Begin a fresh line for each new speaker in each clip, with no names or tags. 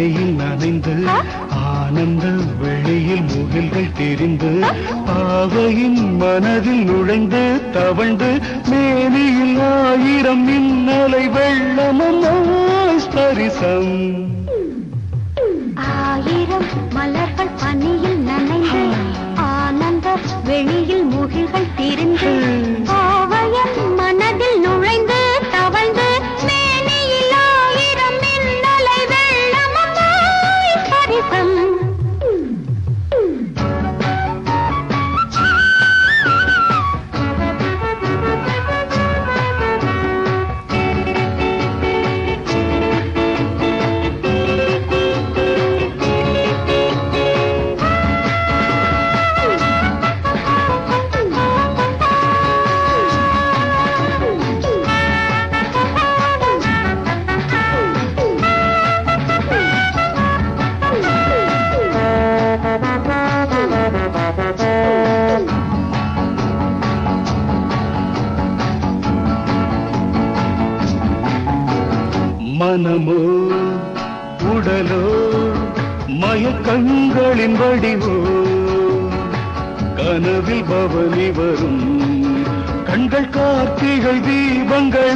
மேனியில் நனைந்து ஆனந்த வெளியில் முகில்கள் தெரிந்து பாவையின் மனதில் நுழைந்து தவழ்ந்து மேனியில் ஆயிரம் மின்னலை வெள்ளமும் ஸ்பரிசம்
ஆயிரம் மலர்கள் பனியில் நனைந்து ஆனந்த வெளியில் முகில்கள் தெரிந்து பாவையின் மனதில் நுழைந்து தவழ்ந்து மேனியில் ஆயிரம் மின்னலை வெள்ளமும் ஸ்பரிசம்
மனமோ உடலோ மயக்கங்களின் வடிவோ கனவில் பவனி வரும் கண்கள் கார்த்திகை தீபங்கள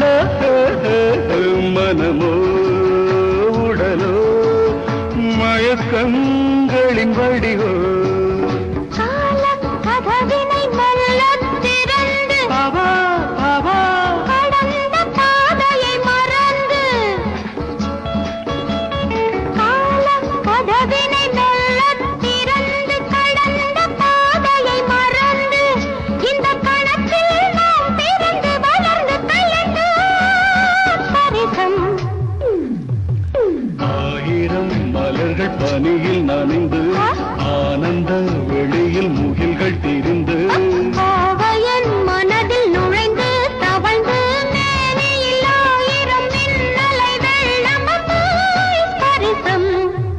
மனமோ உடலோ மயக்கங்களின் வடிவோ பனியில் நனைந்து ஆனந்த வெளியில் முகில்கள் தெரிந்து
பாவையின் மனதில் நுழைந்து தவழ்ந்து மேனியில் ஆயிரம் மின்னலை வெள்ளமும் ஸ்பரிசம்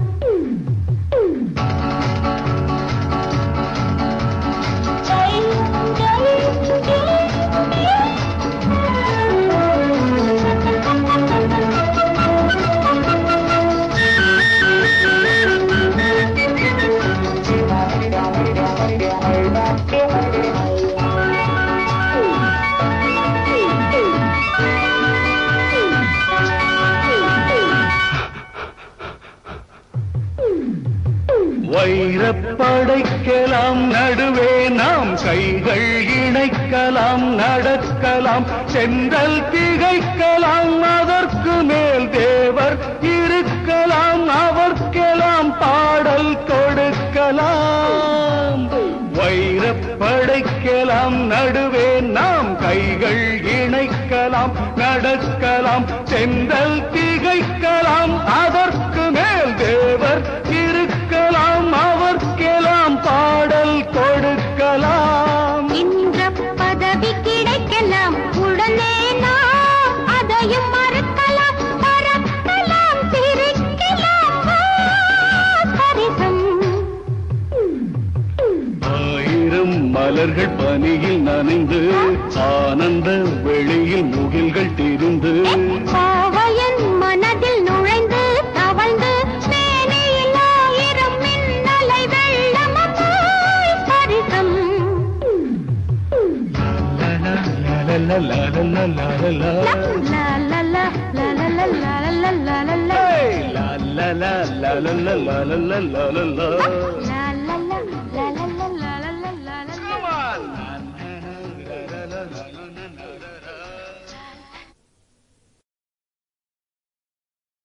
வைரப்படைக்கலாம் நடுவே நாம் கைகள் இணைக்கலாம் நடக்கலாம் சென்றல் திகைக்கலாம் அதற்கு மேல் தேவர் இருக்கலாம் அவர்க்கெல்லாம் பாடல் கொடுக்கலாம் வைரப்படைக்கலாம் நடுவே நாம் கைகள் இணைக்கலாம் நடக்கலாம் சென்றல் திகைக்கலாம் அதற்கு மேல் தேவர் இருக்கலாம் அவர்க்கெல்லாம் பாடல் கொடுக்கலாம்
இன்ற பதவி கிடைக்கலாம் உடனே நாம் அதையும் மறுக்கலாம் பறக்கலாம் சிரிக்கலாம் பரிசம்
ஆயிரம் மலர்கள் பனியில் நனைந்து ஆனந்த வெளியில் முகில்கள் தெரிந்து
பாவையின் மனதில் நுழைந்து தவழ்ந்து மேனியில் ஆயிரம் மின்னலை வெள்ளமும் ஸ்பரிசம்
la la la la la la la la la la la la